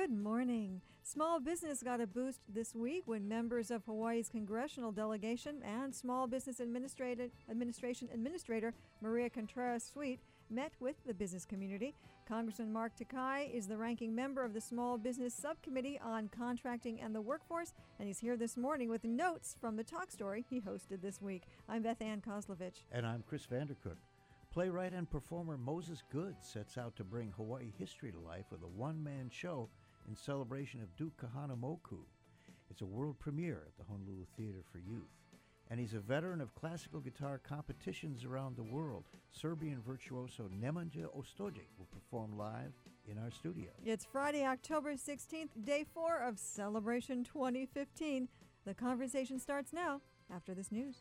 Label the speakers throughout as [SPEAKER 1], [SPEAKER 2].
[SPEAKER 1] Good morning. Small business got a boost this week when members of Hawaii's congressional delegation and Small Business Administration Administrator Maria Contreras-Sweet met with the business community. Congressman Mark Takai is the ranking member of the Small Business Subcommittee on Contracting and the Workforce, and he's here this morning with notes from the talk story he hosted this week. I'm Beth Ann Kozlovich.
[SPEAKER 2] And I'm Chris Vandercook. Playwright and performer Moses Good sets out to bring Hawaii history to life with a one-man show in celebration of Duke Kahanamoku. It's a world premiere at the Honolulu Theater for Youth. And he's a veteran of classical guitar competitions around the world. Serbian virtuoso Nemanja Ostojic will perform live in our studio.
[SPEAKER 1] It's Friday, October 16th, day 4 of Celebration 2015. The conversation starts now after this news.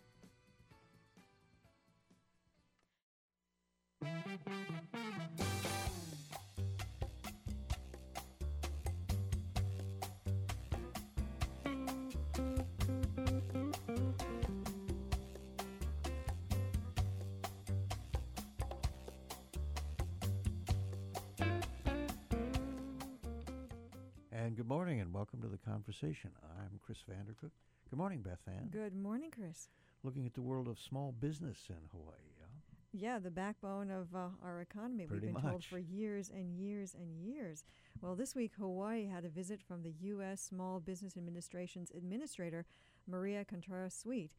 [SPEAKER 2] And good morning and welcome to the conversation. I'm Chris Vandercook. Good morning, Beth Ann.
[SPEAKER 1] Good morning, Chris.
[SPEAKER 2] Looking at the world of small business in Hawaii.
[SPEAKER 1] Yeah, the backbone of our economy.
[SPEAKER 2] Pretty
[SPEAKER 1] We've been
[SPEAKER 2] much.
[SPEAKER 1] told for years and years and years. Well, this week, Hawaii had a visit from the U.S. Small Business Administration's Administrator, Maria Contreras-Sweet.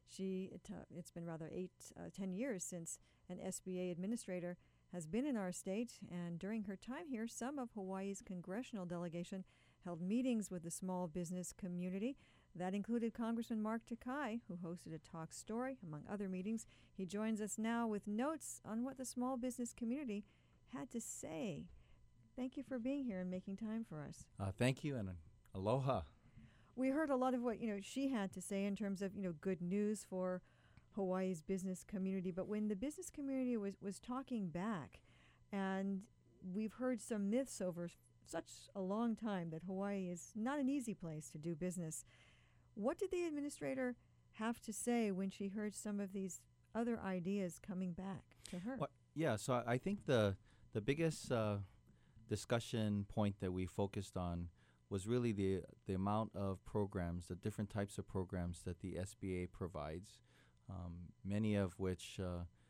[SPEAKER 1] It's been rather 10 years since an SBA administrator has been in our state, and during her time here, some of Hawaii's congressional delegation held meetings with the small business community. That included Congressman Mark Takai, who hosted a talk story, among other meetings. He joins us now with notes on what the small business community had to say. Thank you for being here and making time for us.
[SPEAKER 3] Thank you, and aloha.
[SPEAKER 1] We heard a lot of what she had to say in terms of good news for Hawaii's business community, but when the business community was talking back, and we've heard some myths over such a long time that Hawaii is not an easy place to do business. What did the administrator have to say when she heard some of these other ideas coming back to her?
[SPEAKER 3] So I think the biggest discussion point that we focused on was really the amount of programs, the different types of programs that the SBA provides, many of which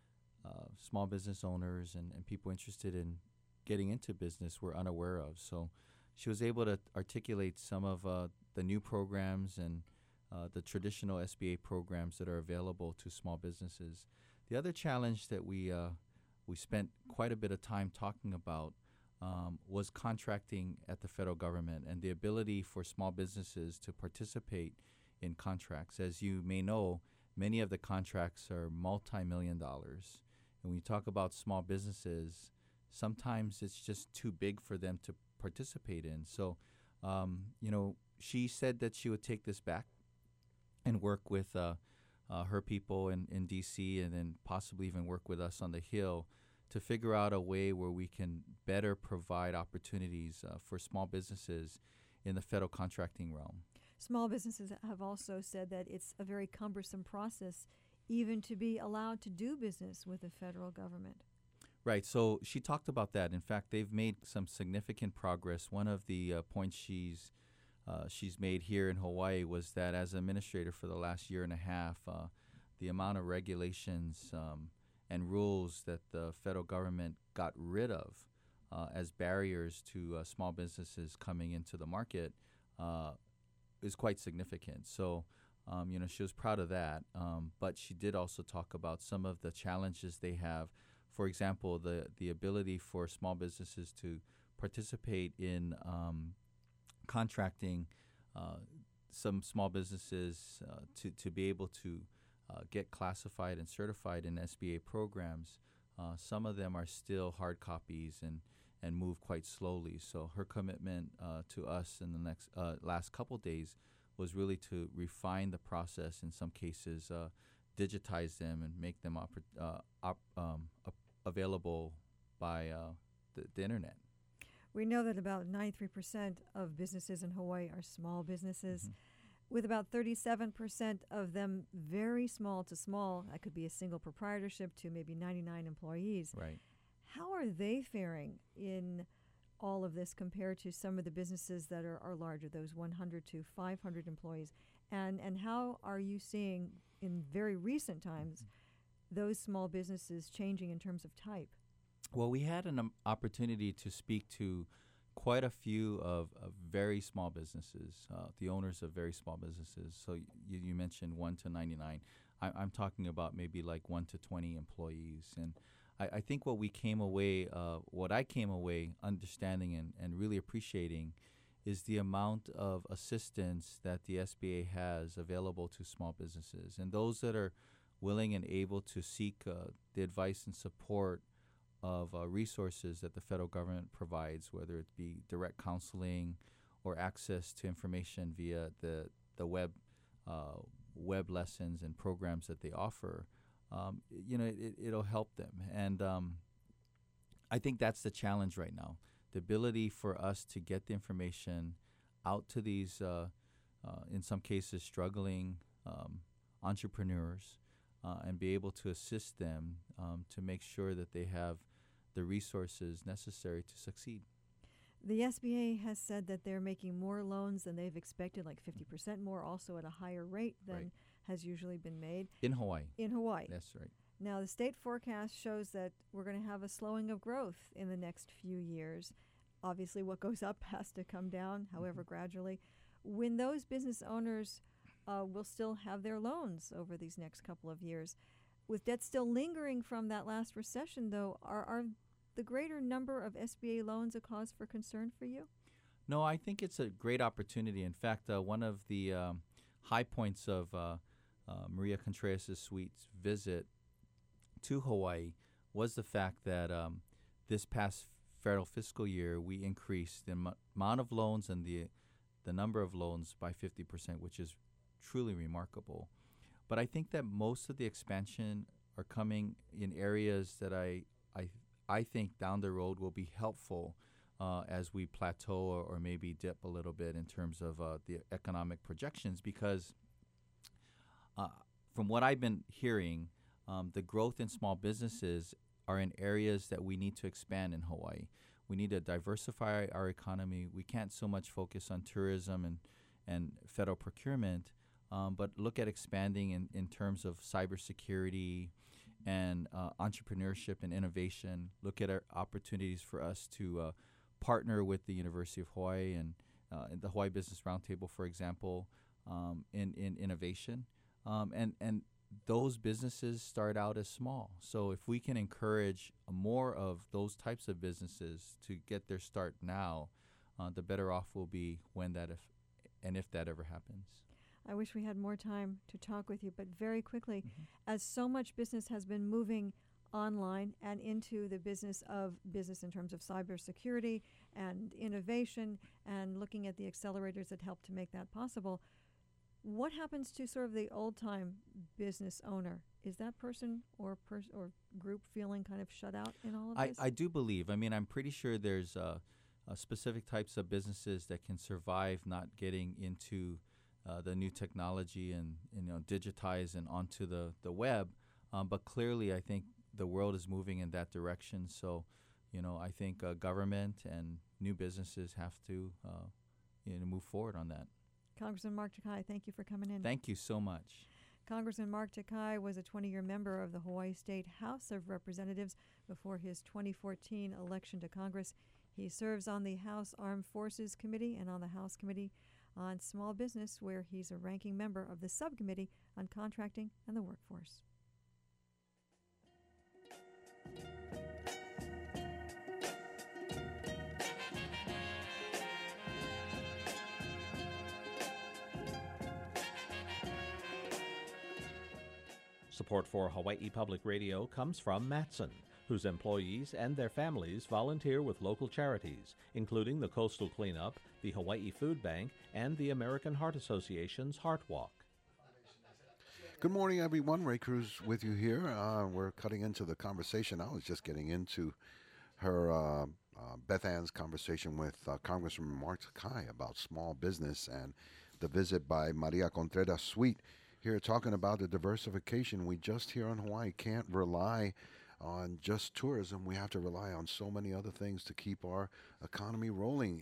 [SPEAKER 3] small business owners and people interested in getting into business were unaware of. So she was able to articulate some of the new programs and the traditional SBA programs that are available to small businesses. The other challenge that we spent quite a bit of time talking about was contracting at the federal government and the ability for small businesses to participate in contracts. As you may know, many of the contracts are multi-million dollars. And when you talk about small businesses, sometimes it's just too big for them to participate in. So, she said that she would take this back and work with her people in D.C. and then possibly even work with us on the Hill to figure out a way where we can better provide opportunities for small businesses in the federal contracting realm.
[SPEAKER 1] Small businesses have also said that it's a very cumbersome process even to be allowed to do business with the federal government.
[SPEAKER 3] Right. So she talked about that. In fact, they've made some significant progress. One of the points she's made here in Hawaii was that as administrator for the last year and a half, the amount of regulations and rules that the federal government got rid of as barriers to small businesses coming into the market is quite significant. So, she was proud of that. But she did also talk about some of the challenges they have. For example, the ability for small businesses to participate in contracting, some small businesses to be able to get classified and certified in SBA programs. Some of them are still hard copies and move quite slowly. So her commitment to us in the next last couple days was really to refine the process, in some cases digitize them and make them available by the internet.
[SPEAKER 1] We know that about 93% of businesses in Hawaii are small businesses, with about 37% of them very small to small. That could be a single proprietorship to maybe 99 employees.
[SPEAKER 3] Right.
[SPEAKER 1] How are they faring in all of this compared to some of the businesses that are larger, those 100 to 500 employees? And how are you seeing in very recent times those small businesses changing in terms of type?
[SPEAKER 3] Well, we had an opportunity to speak to quite a few of very small businesses, the owners of very small businesses. So you mentioned 1 to 99. I'm talking about maybe like 1 to 20 employees. And I think what I came away understanding and really appreciating is the amount of assistance that the SBA has available to small businesses. And those that are willing and able to seek the advice and support of resources that the federal government provides, whether it be direct counseling or access to information via the web lessons and programs that they offer, it'll help them. And I think that's the challenge right now. The ability for us to get the information out to these, in some cases, struggling entrepreneurs and be able to assist them to make sure that they have the resources necessary to succeed.
[SPEAKER 1] The SBA has said that they're making more loans than they've expected, like 50% more, also at a higher rate than has usually been made.
[SPEAKER 3] In Hawaii.
[SPEAKER 1] In Hawaii.
[SPEAKER 3] That's right.
[SPEAKER 1] Now, the state forecast shows that we're going to have a slowing of growth in the next few years. Obviously, what goes up has to come down, however, gradually. When those business owners will still have their loans over these next couple of years, with debt still lingering from that last recession, though, are the greater number of SBA loans a cause for concern for you?
[SPEAKER 3] No, I think it's a great opportunity. In fact, one of the high points of Maria Contreras' Sweet's visit to Hawaii was the fact that this past federal fiscal year, we increased the amount of loans and the number of loans by 50%, which is truly remarkable. But I think that most of the expansion are coming in areas that I think down the road will be helpful as we plateau or maybe dip a little bit in terms of the economic projections, because from what I've been hearing, the growth in small businesses are in areas that we need to expand in Hawaii. We need to diversify our economy. We can't so much focus on tourism and federal procurement, but look at expanding in terms of cybersecurity and entrepreneurship and innovation. Look at our opportunities for us to partner with the University of Hawaii and the Hawaii Business Roundtable, for example, in innovation. And those businesses start out as small. So if we can encourage more of those types of businesses to get their start now, the better off we'll be when if that ever happens.
[SPEAKER 1] I wish we had more time to talk with you, but very quickly, as so much business has been moving online and into the business in terms of cybersecurity and innovation and looking at the accelerators that help to make that possible, what happens to sort of the old-time business owner? Is that person or group feeling kind of shut out in all of this?
[SPEAKER 3] I do believe. I mean, I'm pretty sure there's specific types of businesses that can survive not getting into the new technology and digitize and onto the web. But clearly, I think the world is moving in that direction. So, I think government and new businesses have to move forward on that.
[SPEAKER 1] Congressman Mark Takai, thank you for coming in.
[SPEAKER 3] Thank you so much.
[SPEAKER 1] Congressman Mark Takai was a 20-year member of the Hawaii State House of Representatives before his 2014 election to Congress. He serves on the House Armed Forces Committee and on the House Committee on Small Business, where he's a ranking member of the Subcommittee on Contracting and the Workforce.
[SPEAKER 4] Support for Hawaii Public Radio comes from Matson, whose employees and their families volunteer with local charities, including the Coastal Cleanup, the Hawaii Food Bank, and the American Heart Association's Heart Walk.
[SPEAKER 5] Good morning, everyone. Ray Cruz with you here. We're cutting into the conversation. I was just getting into her Beth Ann's conversation with Congressman Mark Takai about small business and the visit by Maria Contreras Sweet here talking about the diversification. We just here in Hawaii can't rely on just tourism. We have to rely on so many other things to keep our economy rolling.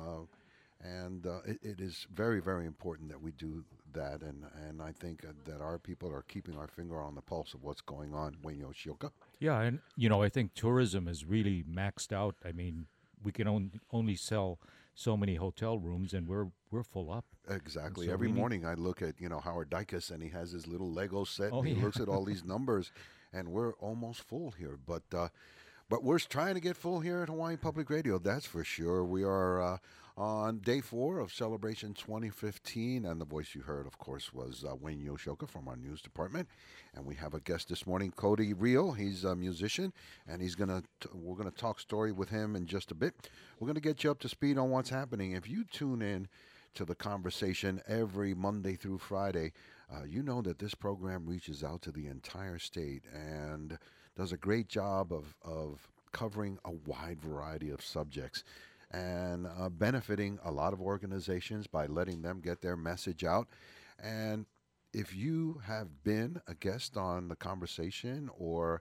[SPEAKER 5] It is very, very important that we do that. And I think that our people are keeping our finger on the pulse of what's going on. Wayne Yoshioka.
[SPEAKER 6] Yeah, and I think tourism is really maxed out. I mean, we can only sell so many hotel rooms, and we're full up.
[SPEAKER 5] Exactly.
[SPEAKER 6] So
[SPEAKER 5] Every morning I look at Howard Dicus, and he has his little Lego set.
[SPEAKER 6] Oh,
[SPEAKER 5] and he
[SPEAKER 6] yeah.
[SPEAKER 5] looks at all these numbers, and we're almost full here. But we're trying to get full here at Hawaii Public Radio. That's for sure. We are on day 4 of Celebration 2015, and the voice you heard, of course, was Wayne Yoshioka from our news department. And we have a guest this morning, Cody Real. He's a musician, and we're gonna talk story with him in just a bit. We're gonna get you up to speed on what's happening. If you tune in to the conversation every Monday through Friday, you know that this program reaches out to the entire state and does a great job of covering a wide variety of subjects and benefiting a lot of organizations by letting them get their message out. And if you have been a guest on the conversation or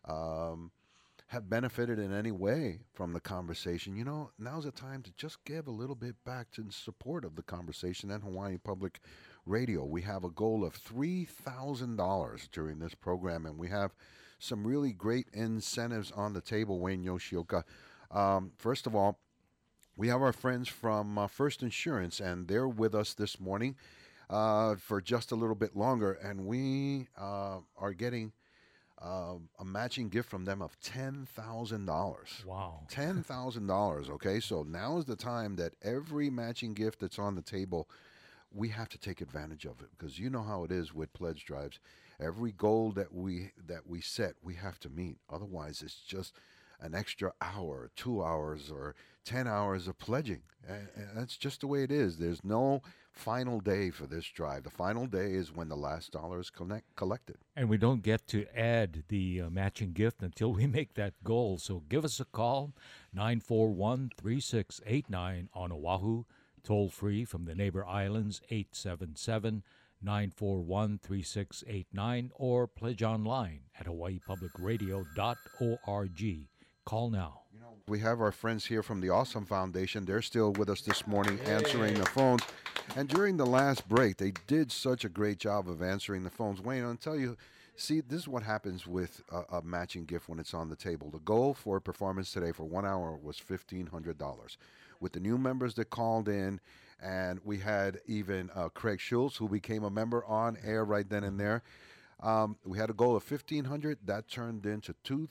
[SPEAKER 5] have benefited in any way from the conversation, now's the time to just give a little bit back in support of the conversation and Hawaii Public Radio. We have a goal of $3,000 during this program, and we have some really great incentives on the table, Wayne Yoshioka. First of all, we have our friends from First Insurance, and they're with us this morning for just a little bit longer, and we are getting a matching gift from them of $10,000.
[SPEAKER 6] Wow.
[SPEAKER 5] $10,000, okay? So now is the time that every matching gift that's on the table, we have to take advantage of it, because you know how it is with pledge drives. Every goal that we set, we have to meet. Otherwise, it's just an extra hour, 2 hours, or 10 hours of pledging. And that's just the way it is. There's no final day for this drive. The final day is when the last dollar is collected.
[SPEAKER 6] And we don't get to add the matching gift until we make that goal. So give us a call, 941-3689 on Oahu, toll free from the neighbor islands, 877-941-3689, or pledge online at hawaiipublicradio.org. Call now.
[SPEAKER 5] We have our friends here from the Awesome Foundation. They're still with us this morning answering the phones. And during the last break, they did such a great job of answering the phones. Wayne, I'll tell you, see, this is what happens with a matching gift when it's on the table. The goal for performance today for 1 hour was $1,500. With the new members that called in, and we had even Craig Schultz, who became a member on air right then and there. We had a goal of $1,500. That turned into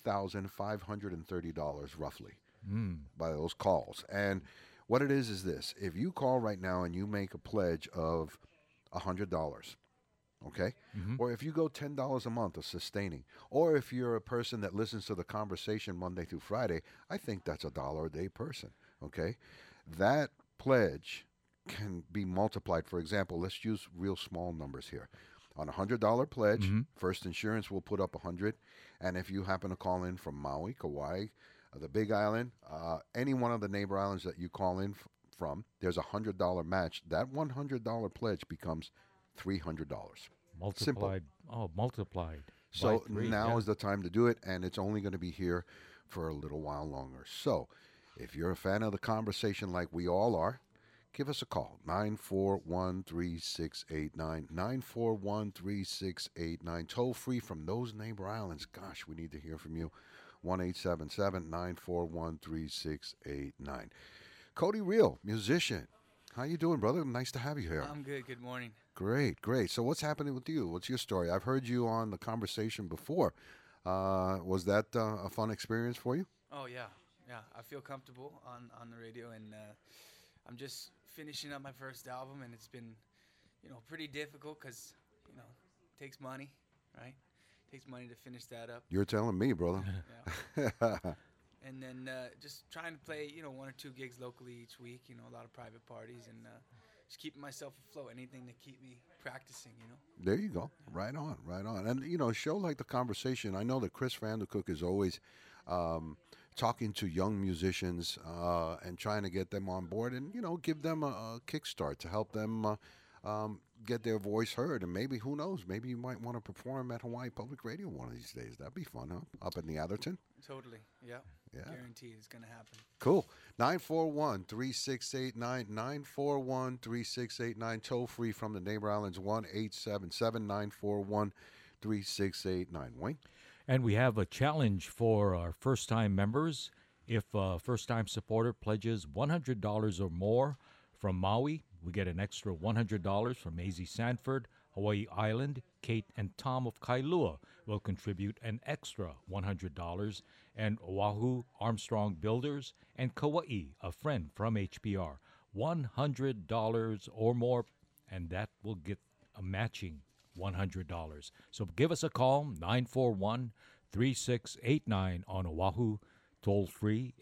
[SPEAKER 5] $2,530 roughly by those calls. And what it is this: if you call right now and you make a pledge of $100, okay, or if you go $10 a month of sustaining, or if you're a person that listens to the conversation Monday through Friday, I think that's $1 a day person. Okay, that pledge can be multiplied. For example, let's use real small numbers here. On a $100 pledge, First Insurance will put up $100, and if you happen to call in from Maui, Kauai, the Big Island, any one of the neighbor islands that you call in from, there's a $100 match. That $100 pledge becomes $300.
[SPEAKER 6] Multiplied.
[SPEAKER 5] Simple.
[SPEAKER 6] Oh, multiplied.
[SPEAKER 5] So
[SPEAKER 6] by 3,
[SPEAKER 5] now
[SPEAKER 6] yeah.
[SPEAKER 5] is the time to do it, and it's only going to be here for a little while longer. So if you're a fan of the conversation like we all are, give us a call, 941-3689, 941-3689, toll free from those neighbor islands. Gosh, we need to hear from you, 1-877-941-3689. Cody Real, musician. How you doing, brother? Nice to have you here.
[SPEAKER 7] I'm good. Good morning.
[SPEAKER 5] Great, great. So what's happening with you? What's your story? I've heard you on the conversation before. Was that a fun experience for you?
[SPEAKER 7] Oh yeah. I feel comfortable on the radio, and I'm just finishing up my first album, and it's been, pretty difficult because, it takes money, right? It takes money to finish that up.
[SPEAKER 5] You're telling me, brother.
[SPEAKER 7] Yeah. And then just trying to play, 1 or 2 gigs locally each week, a lot of private parties, and just keeping myself afloat, anything to keep me practicing,
[SPEAKER 5] There you go. Right on, right on. And, a show like The Conversation, I know that Chris Vandercook is always talking to young musicians and trying to get them on board and, give them a kickstart to help them get their voice heard, and maybe, who knows, maybe you might want to perform at Hawaii Public Radio one of these days. That'd be fun, huh? Up in the Atherton.
[SPEAKER 7] Totally. Yeah.
[SPEAKER 5] Yeah.
[SPEAKER 7] Guaranteed it's going to happen.
[SPEAKER 5] Cool. 941-3689, 941-3689, toll free from the Neighbor Islands, 1-877-941-3689. Wayne?
[SPEAKER 6] And we have a challenge for our first-time members. If a first-time supporter pledges $100 or more from Maui, we get an extra $100 from Maisie Sanford. Hawaii Island, Kate and Tom of Kailua will contribute an extra $100, and Oahu, Armstrong Builders, and Kauai, a friend from HPR, $100 or more, and that will get a matching $100. So give us a call, 941-3689 on Oahu, toll free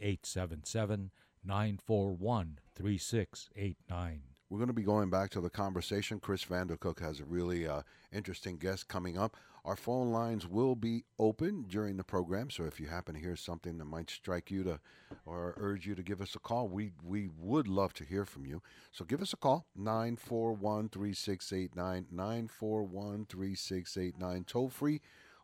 [SPEAKER 6] 877-941-3689.
[SPEAKER 5] We're going to be going back to the conversation. Chris Vandercook has a really interesting guest coming up. Our phone lines will be open during the program, so if you happen to hear something that might strike you to, or urge you to give us a call, we would love to hear from you. So give us a call, 941-3689, 941-3689, toll free,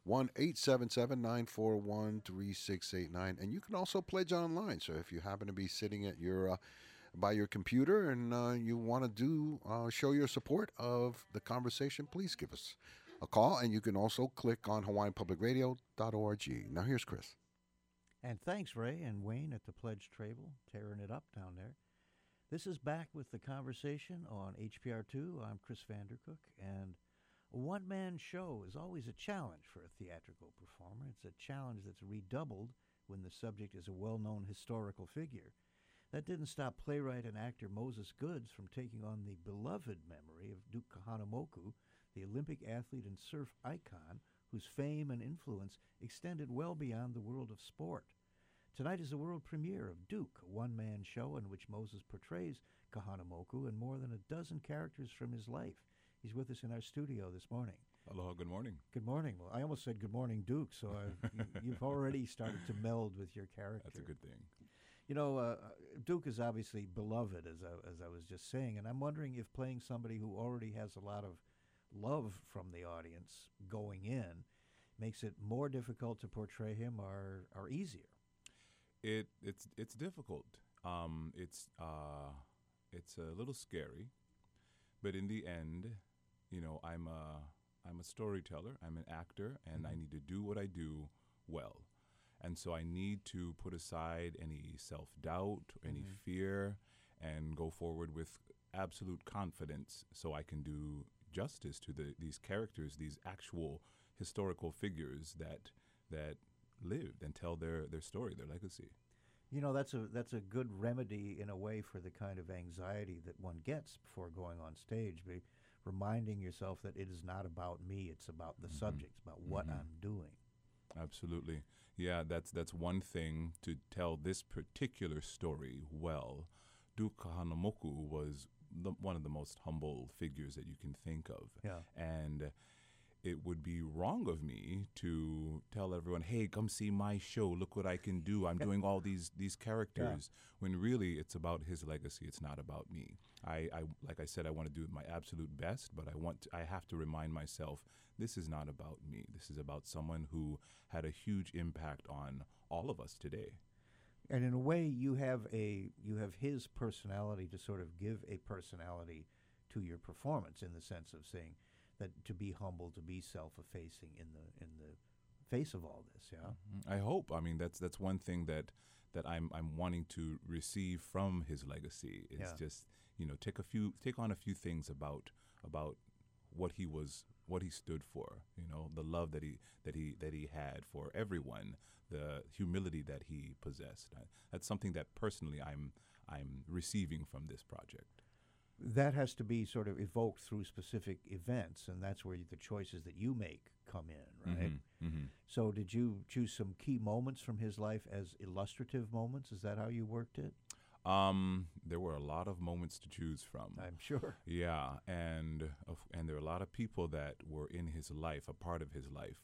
[SPEAKER 5] 1-877-941-3689. And you can also pledge online, so if you happen to be sitting at your by your computer and you want to show your support of the conversation, please give us a call, and you can also click on hawaiianpublicradio.org. Now here's Chris.
[SPEAKER 2] And thanks, Ray and Wayne at the pledge table, tearing it up down there. This is back with the conversation on HPR2. I'm Chris Vandercook, and a one-man show is always a challenge for a theatrical performer. It's a challenge that's redoubled when the subject is a well-known historical figure. That didn't stop playwright and actor Moses Goods from taking on the beloved memory of Duke Kahanamoku, the Olympic athlete and surf icon whose fame and influence extended well beyond the world of sport. Tonight is the world premiere of Duke, a one-man show in which Moses portrays Kahanamoku and more than a dozen characters from his life. He's with us in our studio this morning.
[SPEAKER 8] Aloha, good morning.
[SPEAKER 2] Good morning. Well, I almost said good morning, Duke, so you've already started to meld with your character.
[SPEAKER 8] That's a good thing.
[SPEAKER 2] You know, Duke is obviously beloved, as I was just saying, and I'm wondering if playing somebody who already has a lot of love from the audience going in makes it more difficult to portray him or easier.
[SPEAKER 8] It's difficult. It's a little scary, but in the end, you know, I'm a storyteller. I'm an actor, and I need to do what I do well. And so I need to put aside any self-doubt, any fear, and go forward with absolute confidence so I can do justice to these characters, these actual historical figures that lived and tell their story, their legacy.
[SPEAKER 2] You know, that's a good remedy in a way for the kind of anxiety that one gets before going on stage, by reminding yourself that it is not about me, it's about the subject, it's about what I'm doing.
[SPEAKER 8] Absolutely. Yeah, that's one thing, to tell this particular story well. Duke Kahanamoku was one of the most humble figures that you can think of.
[SPEAKER 2] Yeah.
[SPEAKER 8] And it would be wrong of me to tell everyone, hey, come see my show, look what I can do. I'm doing all these characters, when really it's about his legacy. It's not about me. I like I said, I want to do my absolute best, but I have to remind myself, this is not about me. This is about someone who had a huge impact on all of us today.
[SPEAKER 2] And in a way, you have his personality to sort of give a personality to your performance, in the sense of saying that to be humble, to be self-effacing in the face of all this. Yeah.
[SPEAKER 8] I hope. I mean, that's one thing that I'm wanting to receive from his legacy. It's just, you know, take on a few things about what he stood for. You know, the love that he had for everyone, the humility that he possessed. That's something that personally I'm receiving from this project.
[SPEAKER 2] That has to be sort of evoked through specific events, and that's where the choices that you make come in, right? So did you choose some key moments from his life as illustrative moments? Is that how you worked it?
[SPEAKER 8] There were a lot of moments to choose from.
[SPEAKER 2] I'm sure.
[SPEAKER 8] Yeah, and there are a lot of people that were in his life, a part of his life.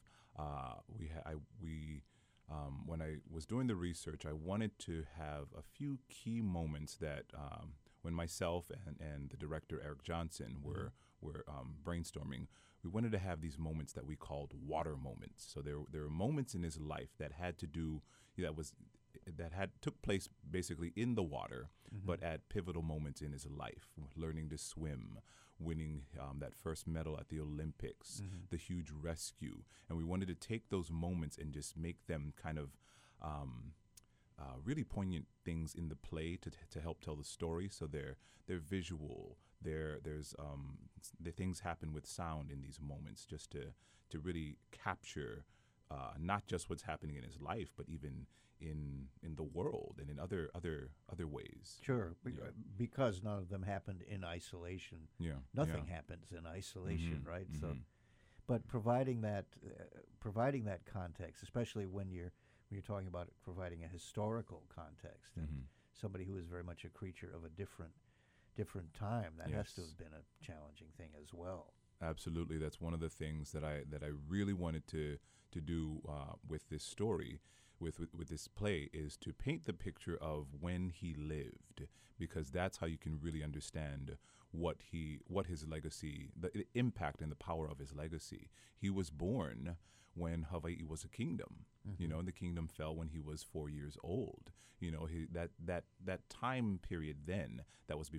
[SPEAKER 8] When I was doing the research, I wanted to have a few key moments that when myself and the director Eric Johnson were brainstorming, we wanted to have these moments that we called water moments. So there were moments in his life that had to do took place basically in the water, but at pivotal moments in his life, learning to swim, winning that first medal at the Olympics, the huge rescue. And we wanted to take those moments and just make them kind of really poignant things in the play to help tell the story. So they're visual. There's the things happen with sound in these moments, just to really capture not just what's happening in his life, but even in the world and in other ways.
[SPEAKER 2] Sure, because none of them happened in isolation.
[SPEAKER 8] Yeah,
[SPEAKER 2] Nothing
[SPEAKER 8] yeah.
[SPEAKER 2] happens in isolation, right? So,
[SPEAKER 8] Mhm.
[SPEAKER 2] but providing that context, especially when you're talking about providing a historical context and
[SPEAKER 8] Mhm.
[SPEAKER 2] somebody who is very much a creature of a different time, that has to
[SPEAKER 8] Yes.
[SPEAKER 2] have been a challenging thing as well.
[SPEAKER 8] Absolutely, that's one of the things that I really wanted to do with this story, with this play, is to paint the picture of when he lived, because that's how you can really understand what his legacy, the impact and the power of his legacy. He was born when Hawaii was a kingdom, and the kingdom fell when he was 4 years old. That time period then, that was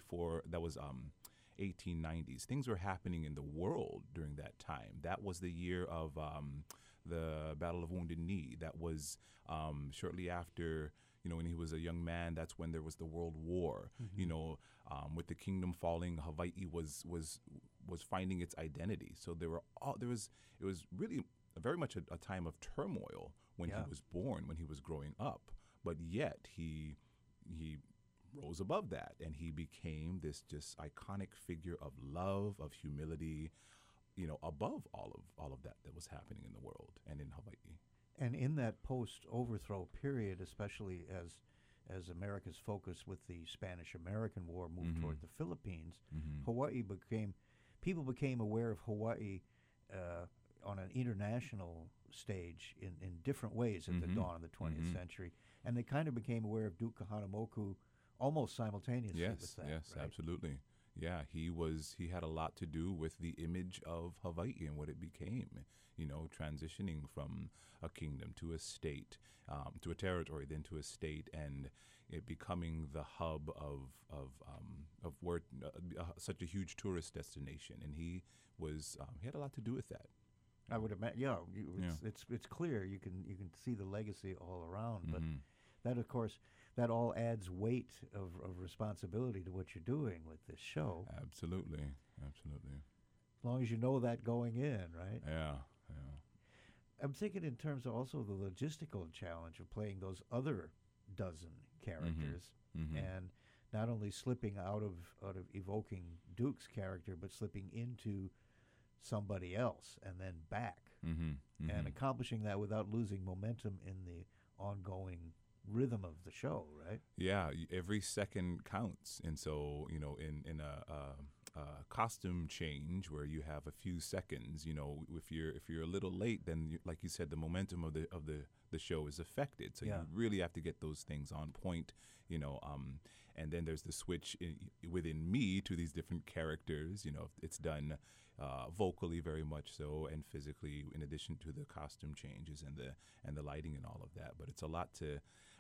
[SPEAKER 8] 1890s. Things were happening in the world during that time. That was the year of the Battle of Wounded Knee. That was shortly after, when he was a young man. That's when there was the World War. With the kingdom falling, Hawaii was finding its identity. So it was really very much a time of turmoil when he was born, when he was growing up. But yet he rose above that, and he became this just iconic figure of love, of humility, above all of that was happening in the world and in Hawaii.
[SPEAKER 2] And in that post-overthrow period, especially as America's focus with the Spanish-American War moved toward the Philippines, people became aware of Hawaii on an international stage in different ways at the dawn of the 20th century, and they kind of became aware of Duke Kahanamoku almost simultaneously with that.
[SPEAKER 8] Yes,
[SPEAKER 2] right?
[SPEAKER 8] absolutely. Yeah, he had a lot to do with the image of Hawaii and what it became, transitioning from a kingdom to a state, to a territory, then to a state, and it becoming the hub of where such a huge tourist destination. And he had a lot to do with that.
[SPEAKER 2] I would imagine. It's clear you can see the legacy all around, but that, of course, that all adds weight of responsibility to what you're doing with this show.
[SPEAKER 8] Absolutely.
[SPEAKER 2] As long as you know that going in, right?
[SPEAKER 8] Yeah.
[SPEAKER 2] I'm thinking in terms of also the logistical challenge of playing those other dozen characters, and not only slipping out of evoking Duke's character, but slipping into somebody else and then back, and accomplishing that without losing momentum in the ongoing rhythm of the show, right?
[SPEAKER 8] Yeah, every second counts, and so in a costume change where you have a few seconds, if you're a little late, then like you said, the momentum of the show is affected. So you really have to get those things on point, and then there's the switch within me to these different characters. It's done vocally very much so, and physically, in addition to the costume changes and the lighting and all of that. But it's a lot to.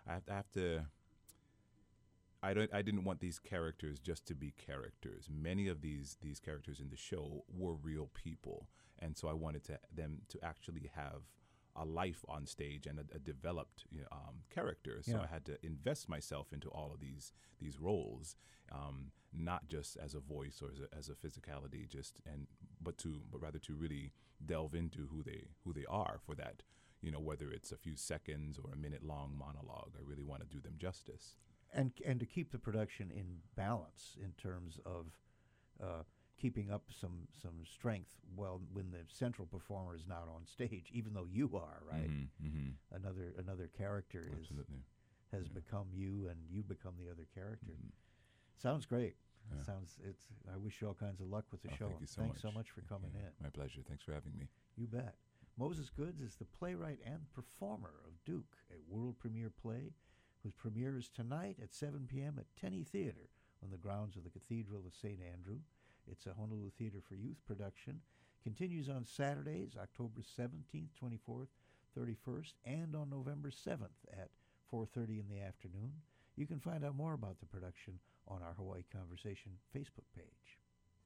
[SPEAKER 8] I didn't want these characters just to be characters. Many of these characters in the show were real people, and so I wanted them to actually have a life on stage and a developed character. So I had to invest myself into all of these roles, not just as a voice or as a physicality, but rather to really delve into who they are for that. Whether it's a few seconds or a minute-long monologue, I really want to do them justice.
[SPEAKER 2] And to keep the production in balance in terms of keeping up some strength when the central performer is not on stage, even though you are, right? Another character has become you, and you become the other character. Sounds great.
[SPEAKER 8] Yeah.
[SPEAKER 2] I wish you all kinds of luck with the show.
[SPEAKER 8] Thank you so
[SPEAKER 2] Thanks
[SPEAKER 8] much.
[SPEAKER 2] so much for coming in.
[SPEAKER 8] My pleasure. Thanks for having me.
[SPEAKER 2] You bet. Moses Goods is the playwright and performer of Duke, a world premiere play whose premiere is tonight at 7 p.m. at Tenney Theater from the grounds of the Cathedral of St. Andrew. It's a Honolulu Theater for Youth production. Continues on Saturdays, October 17th, 24th, 31st, and on November 7th at 4:30 in the afternoon. You can find out more about the production on our Hawaii Conversation Facebook page.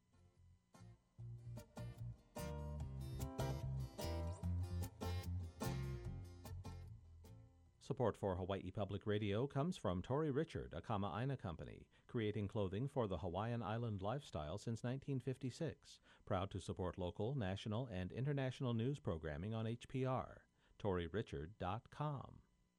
[SPEAKER 4] Support for Hawaii Public Radio comes from Tori Richard, a Kama'aina company, creating clothing for the Hawaiian island lifestyle since 1956. Proud to support local, national, and international news programming on HPR. ToriRichard.com.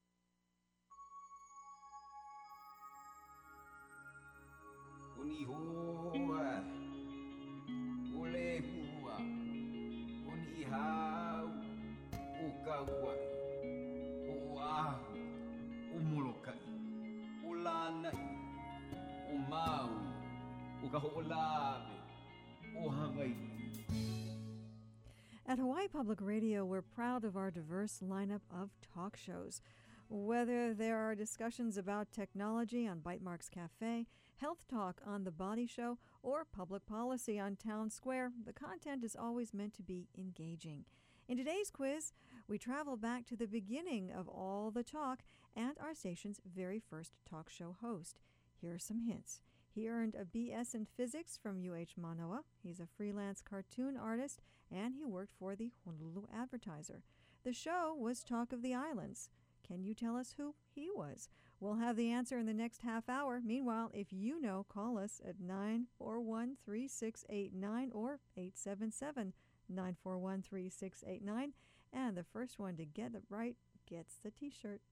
[SPEAKER 1] At Hawaii Public Radio, we're proud of our diverse lineup of talk shows. Whether there are discussions about technology on Bytemarks Cafe, health talk on The Body Show, or public policy on Town Square, the content is always meant to be engaging. In today's quiz, we travel back to the beginning of all the talk and our station's very first talk show host. Here are some hints. He earned a BS in physics from UH Manoa. He's a freelance cartoon artist, and he worked for the Honolulu Advertiser. The show was Talk of the Islands. Can you tell us who he was? We'll have the answer in the next half hour. Meanwhile, if you know, call us at 941-3689 or 877-941-3689. And the first one to get it right gets the T-shirt.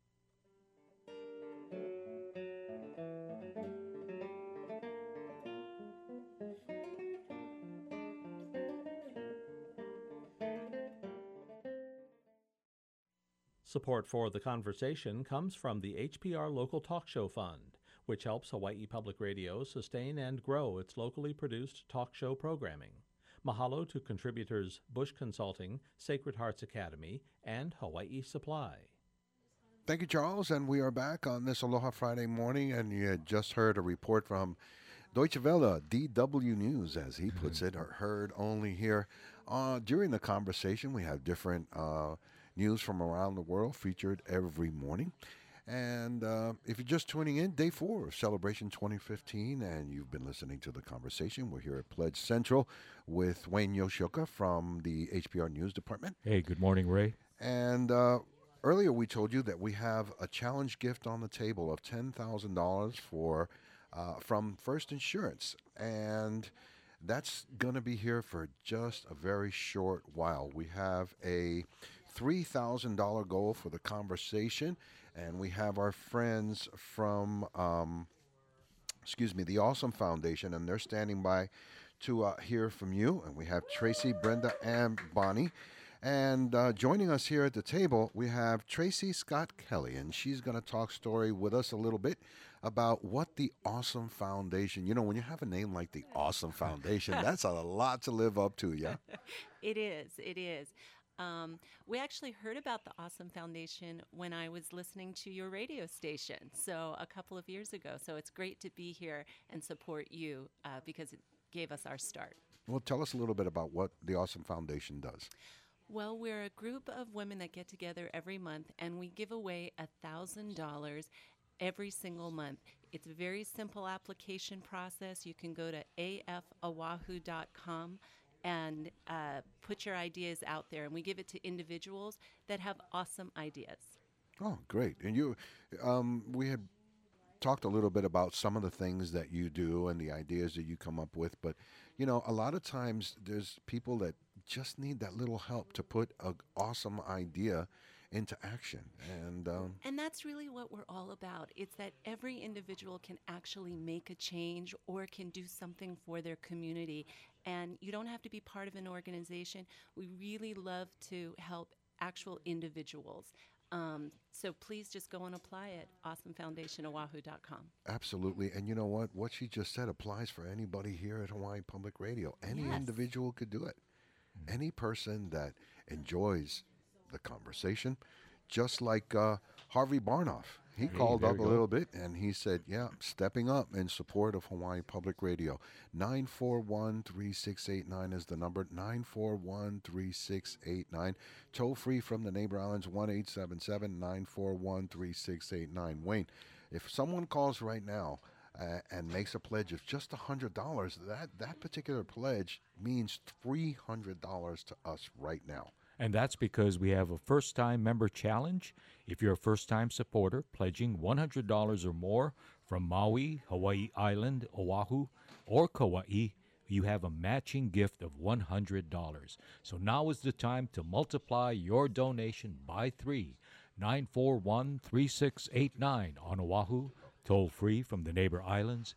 [SPEAKER 4] Support for the conversation comes from the HPR Local Talk Show Fund, which helps Hawaii Public Radio sustain and grow its locally produced talk show programming. Mahalo to contributors Bush Consulting, Sacred Hearts Academy, and Hawaii Supply.
[SPEAKER 5] Thank you, Charles, and we are back on this Aloha Friday morning, and you had just heard a report from Deutsche Welle, DW News, as he puts it, or heard only here. During the conversation, we have different news from around the world featured every morning. And if you're just tuning in, day 4 of Celebration 2015, and you've been listening to the conversation, we're here at Pledge Central with Wayne Yoshioka from the HPR News Department.
[SPEAKER 6] Hey, good morning, Ray.
[SPEAKER 5] And earlier we told you that we have a challenge gift on the table of $10,000 from First Insurance. And that's going to be here for just a very short while. We have a $3,000 goal for the conversation, and we have our friends from the Awesome Foundation, and they're standing by to hear from you. And we have Tracy, Brenda, and Bonnie. And joining us here at the table, we have Tracy Scott Kelly, and she's going to talk story with us a little bit about what the Awesome Foundation, you know, when you have a name like the Awesome Foundation, that's a lot to live up to, yeah?
[SPEAKER 9] It is. We actually heard about the Awesome Foundation when I was listening to your radio station, so a couple of years ago. So it's great to be here and support you because it gave us our start.
[SPEAKER 5] Well, tell us a little bit about what the Awesome Foundation does.
[SPEAKER 9] Well, we're a group of women that get together every month, and we give away $1,000 every single month. It's a very simple application process. You can go to afoahu.com and put your ideas out there, and we give it to individuals that have awesome ideas.
[SPEAKER 5] Oh, great. And you, we had talked a little bit about some of the things that you do and the ideas that you come up with, but, you know, a lot of times there's people that just need that little help to put an awesome idea into action. And
[SPEAKER 9] that's really what we're all about. It's that every individual can actually make a change or can do something for their community. And you don't have to be part of an organization. We really love to help actual individuals. So please just go and apply at awesomefoundationoahu.com.
[SPEAKER 5] Absolutely. And you know what? What she just said applies for anybody here at Hawaii Public Radio. Any individual could do it. Any person that enjoys the conversation, just like Harvey Barnoff. He
[SPEAKER 6] Hey,
[SPEAKER 5] called
[SPEAKER 6] there
[SPEAKER 5] up a
[SPEAKER 6] you go.
[SPEAKER 5] little bit and he said, yeah, stepping up in support of Hawaii Public Radio. 941-3689 is the number. 941-3689. Toll free from the neighbor islands, 1-877-941-3689. Wayne, if someone calls right now and makes a pledge of just $100, that particular pledge means $300 to us right now.
[SPEAKER 6] And that's because we have a first-time member challenge. If you're a first-time supporter pledging $100 or more from Maui, Hawaii Island, Oahu, or Kauai, you have a matching gift of $100. So now is the time to multiply your donation by 3. 941-3689 on Oahu, toll free from the neighbor islands,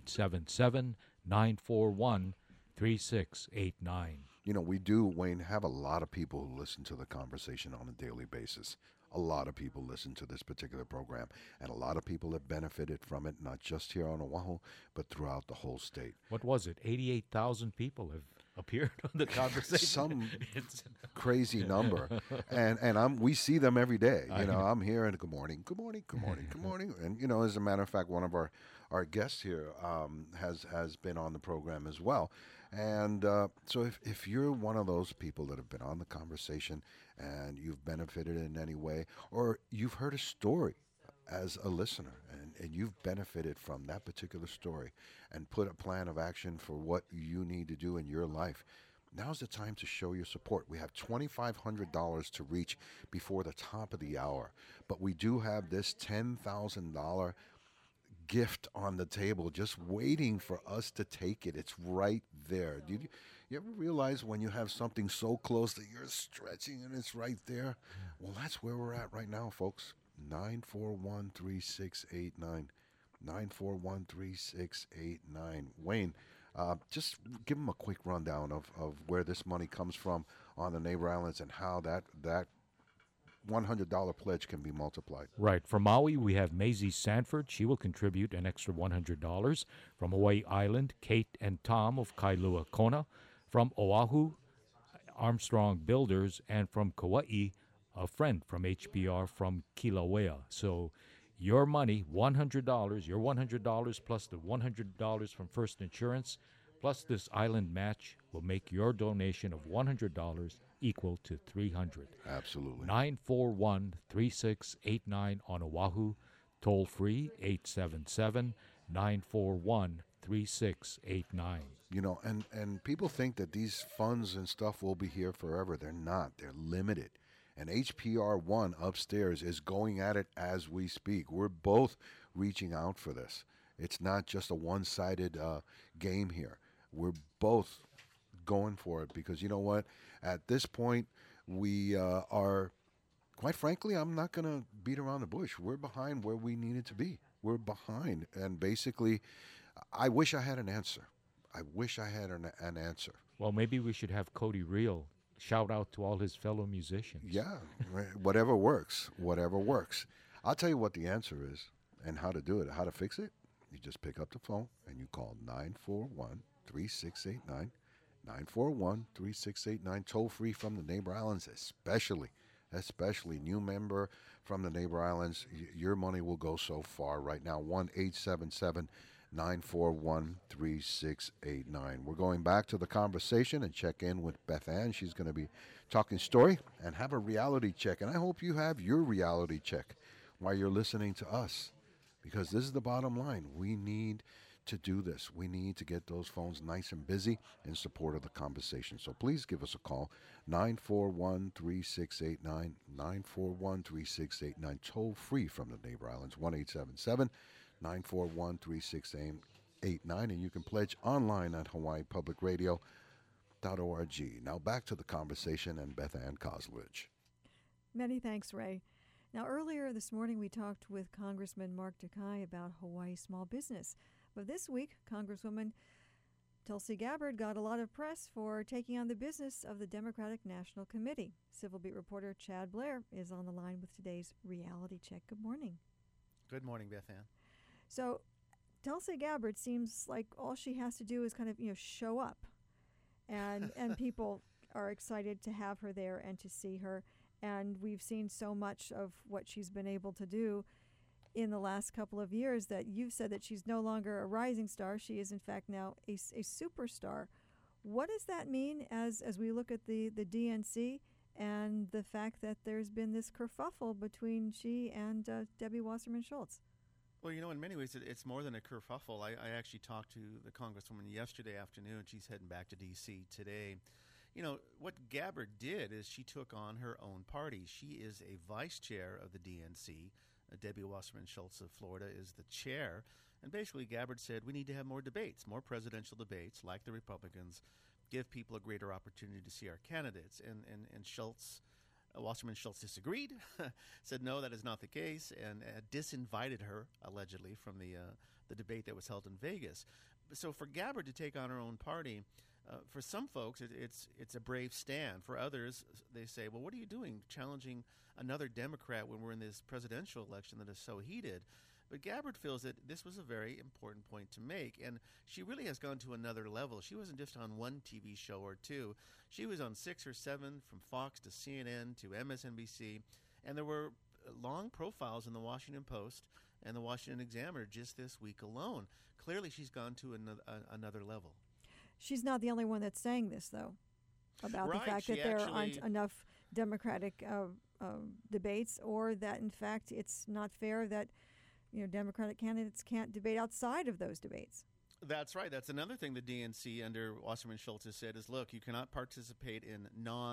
[SPEAKER 6] 877-941-3689.
[SPEAKER 5] You know, we do, Wayne, have a lot of people who listen to the conversation on a daily basis. A lot of people listen to this particular program, and a lot of people have benefited from it, not just here on Oahu, but throughout the whole state.
[SPEAKER 6] What was it? 88,000 people have appeared on the conversation.
[SPEAKER 5] Some
[SPEAKER 6] It's-
[SPEAKER 5] crazy number, and we see them every day.
[SPEAKER 6] I
[SPEAKER 5] You know,
[SPEAKER 6] know.
[SPEAKER 5] I'm here and good morning, good morning, good morning, good morning, and you know, as a matter of fact, one of our guests here has been on the program as well. And so if you're one of those people that have been on the conversation and you've benefited in any way, or you've heard a story as a listener and you've benefited from that particular story and put a plan of action for what you need to do in your life, now's the time to show your support. We have $2,500 to reach before the top of the hour, but we do have this $10,000 gift on the table just waiting for us to take it. It's right there. Do you ever realize when you have something so close that you're stretching and it's right there? Well, that's where we're at right now, folks. 941-3689. 941-3689. Wayne, just give them a quick rundown of where this money comes from on the neighbor islands and how that $100 pledge can be multiplied.
[SPEAKER 6] Right. From Maui, we have Maisie Sanford. She will contribute an extra $100. From Hawaii Island, Kate and Tom of Kailua Kona. From Oahu, Armstrong Builders. And from Kauai, a friend from HPR from Kilauea. So your money, $100, your $100 plus the $100 from First Insurance, plus this island match will make your donation of $100 equal to $300.
[SPEAKER 5] Absolutely.
[SPEAKER 6] 941-3689 on Oahu, toll free 877-941-3689.
[SPEAKER 5] You know, and people think that these funds and stuff will be here forever. They're not. They're limited. And HPR1 upstairs is going at it as we speak. We're both reaching out for this. It's not just a one-sided game here. We're both going for it because you know what? At this point, we are, quite frankly, I'm not going to beat around the bush. We're behind where we needed to be. We're behind. And basically, I wish I had an answer. I wish I had an answer.
[SPEAKER 6] Well, maybe we should have Cody Reel shout out to all his fellow musicians.
[SPEAKER 5] Yeah, whatever works, whatever works. I'll tell you what the answer is and how to do it, how to fix it. You just pick up the phone and you call 941-3689, 941-3689, toll free from the neighbor islands, especially new member from the neighbor islands. Your money will go so far right now. 1-877-941-3689. We're going back to the conversation and check in with Beth Ann. She's going to be talking story and have a reality check. And I hope you have your reality check while you're listening to us, because this is the bottom line. We need to do this. We need to get those phones nice and busy in support of the conversation. So please give us a call, 941-3689, 941-3689, toll free from the neighbor islands, 1-877-941-3689, and you can pledge online at hawaiipublicradio.org. Now back to the conversation and Beth Ann Kozlovich.
[SPEAKER 1] Many thanks, Ray. Now, earlier this morning, we talked with Congressman Mark Takai about Hawaii small business. But this week, Congresswoman Tulsi Gabbard got a lot of press for taking on the business of the Democratic National Committee. Civil Beat reporter Chad Blair is on the line with today's reality check. Good morning.
[SPEAKER 10] Good morning, Beth Ann.
[SPEAKER 1] So, Tulsi Gabbard seems like all she has to do is kind of, show up. And people are excited to have her there and to see her. And we've seen so much of what she's been able to do. in the last couple of years that you've said that she's no longer a rising star. She is, in fact, now a superstar. What does that mean as we look at the DNC and the fact that there's been this kerfuffle between she and Debbie Wasserman Schultz?
[SPEAKER 10] Well, in many ways, it's more than a kerfuffle. I actually talked to the Congresswoman yesterday afternoon. She's heading back to D.C. today. What Gabbard did is she took on her own party. She is a vice chair of the DNC. Debbie Wasserman Schultz of Florida is the chair. And basically, Gabbard said we need to have more debates, more presidential debates like the Republicans, give people a greater opportunity to see our candidates. And Schultz, Wasserman Schultz disagreed, said no, that is not the case, and disinvited her, allegedly, from the debate that was held in Vegas. So for Gabbard to take on her own party, for some folks, it's a brave stand. For others, they say, well, what are you doing challenging another Democrat when we're in this presidential election that is so heated? But Gabbard feels that this was a very important point to make, and she really has gone to another level. She wasn't just on one TV show or two. She was on 6 or 7, from Fox to CNN to MSNBC, and there were long profiles in the Washington Post and the Washington Examiner just this week alone. Clearly, she's gone to another level.
[SPEAKER 1] She's not the only one that's saying this, though, about the fact that there aren't enough Democratic debates, or that, in fact, it's not fair that Democratic candidates can't debate outside of those debates.
[SPEAKER 10] That's right. That's another thing the DNC under Wasserman Schultz has said is, look, you cannot participate in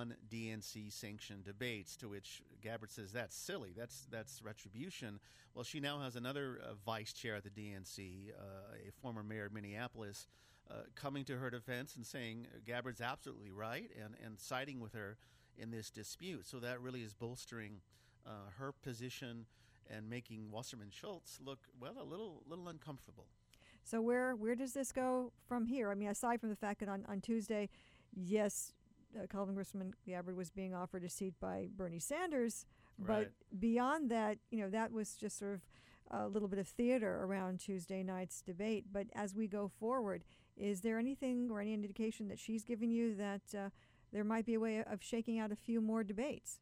[SPEAKER 10] non-DNC sanctioned debates, to which Gabbard says that's silly. That's retribution. Well, she now has another vice chair at the DNC, a former mayor of Minneapolis, coming to her defense and saying Gabbard's absolutely right and siding with her in this dispute. So that really is bolstering her position and making Wasserman Schultz look, well, a little uncomfortable.
[SPEAKER 1] So where does this go from here? I mean, aside from the fact that on Tuesday, yes, Congressman Gabbard was being offered a seat by Bernie Sanders,
[SPEAKER 10] right.
[SPEAKER 1] But beyond that, that was just sort of a little bit of theater around Tuesday night's debate. But as we go forward, is there anything or any indication that she's given you that there might be a way of shaking out a few more debates?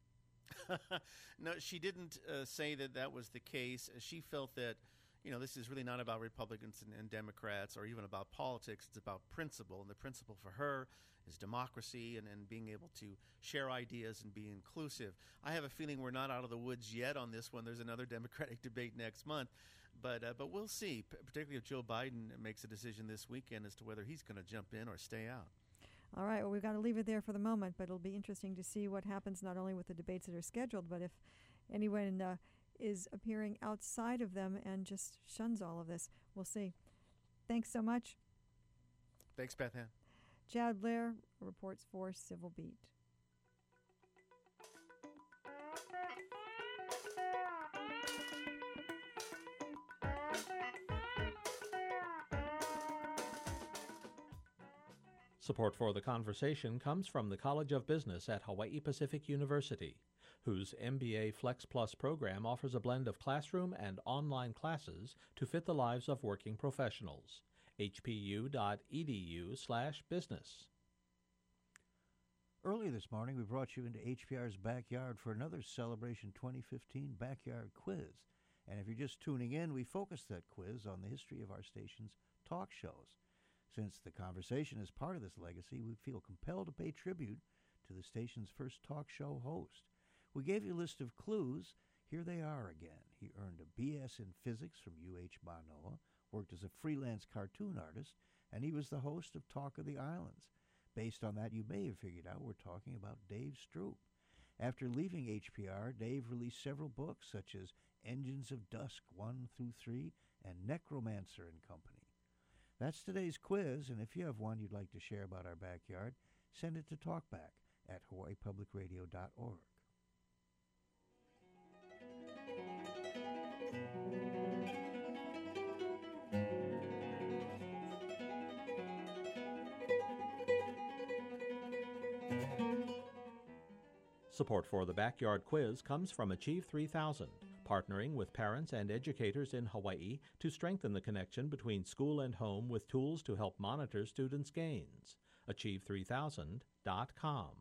[SPEAKER 10] No, she didn't say that was the case. She felt that, this is really not about Republicans and Democrats or even about politics. It's about principle. And the principle for her is democracy and being able to share ideas and be inclusive. I have a feeling we're not out of the woods yet on this one. There's another Democratic debate next month. But we'll see, particularly if Joe Biden makes a decision this weekend as to whether he's going to jump in or stay out.
[SPEAKER 1] All right, well, we've got to leave it there for the moment, but it'll be interesting to see what happens not only with the debates that are scheduled, but if anyone is appearing outside of them and just shuns all of this. We'll see. Thanks so much.
[SPEAKER 10] Thanks, Beth Ann.
[SPEAKER 1] Chad Blair reports for Civil Beat.
[SPEAKER 4] Support for the conversation comes from the College of Business at Hawaii Pacific University, whose MBA Flex Plus program offers a blend of classroom and online classes to fit the lives of working professionals. hpu.edu/business.
[SPEAKER 2] Earlier this morning, we brought you into HPR's backyard for another Celebration 2015 Backyard Quiz. And if you're just tuning in, we focused that quiz on the history of our station's talk shows. Since the conversation is part of this legacy, we feel compelled to pay tribute to the station's first talk show host. We gave you a list of clues. Here they are again. He earned a BS in physics from UH Manoa, worked as a freelance cartoon artist, and he was the host of Talk of the Islands. Based on that, you may have figured out we're talking about Dave Stroop. After leaving HPR, Dave released several books such as Engines of Dusk 1 through 3 and Necromancer and Company. That's today's quiz, and if you have one you'd like to share about our backyard, send it to talkback@hawaiipublicradio.org.
[SPEAKER 4] Support for the Backyard Quiz comes from Achieve 3000, partnering with parents and educators in Hawaii to strengthen the connection between school and home with tools to help monitor students' gains. Achieve3000.com.